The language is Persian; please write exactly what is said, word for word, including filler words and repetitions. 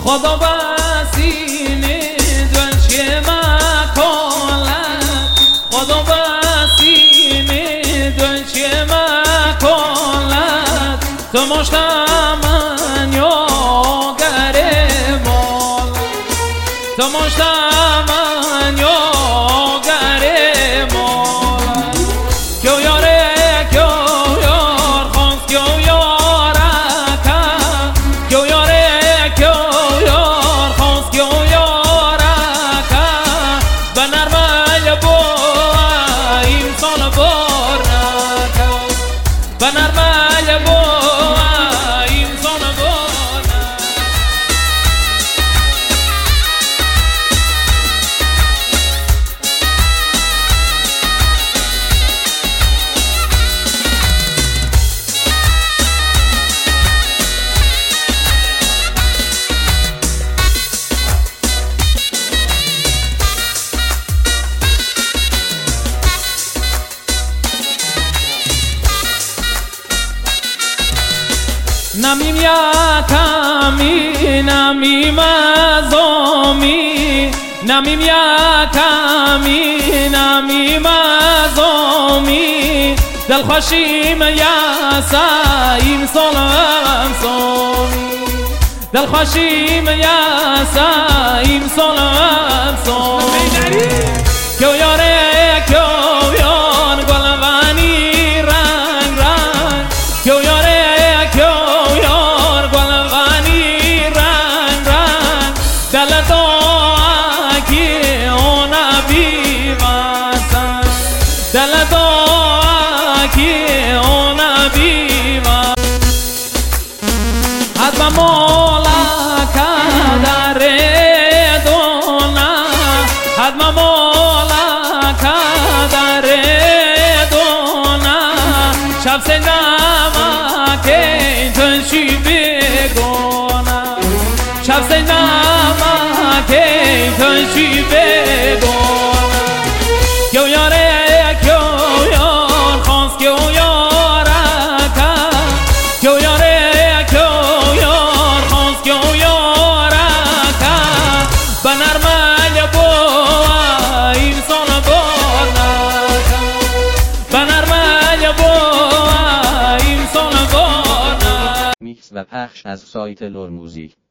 خدا بسینه دنچه مکالت خدا بسینه دنچه مکالت تو مشتمن یا گره مال تو مشتمن یا گره مال کیو یاره کیو یار خانس کیو یارکه کیو یاره کیو یار خانس کیو یارکه به نرمه با انسان بار نکه به نرمه با انسان بار نمیم یکمی نمیم ازامی نمیم یکمی نمیم ازامی دلخوشیم یسیم سالم سامی دلخوشیم یسیم سالم سامی کیو یاره کیو یار گلوانی رنگ رنگ کیو یاره کیو حتما مولا کدر دونا حتما مولا کدر دونا شب سے نمک تنشی بگونا شب سے نمک تنشی بگونا کیو یاره کیو یار خانس کیو یارکه کیو یاره میکس و پخش از سایت لور موزیک.